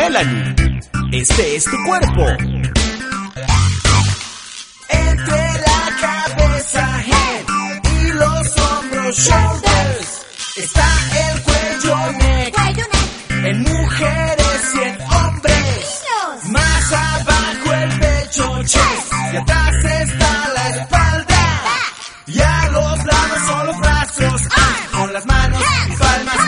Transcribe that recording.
Melanie, este es tu cuerpo. Entre la cabeza, head, y los hombros, shoulders, está el cuello, neck, en mujeres y en hombres. Más abajo el pecho, chest, y atrás está la espalda. Y a los lados son los brazos, con las manos y palmas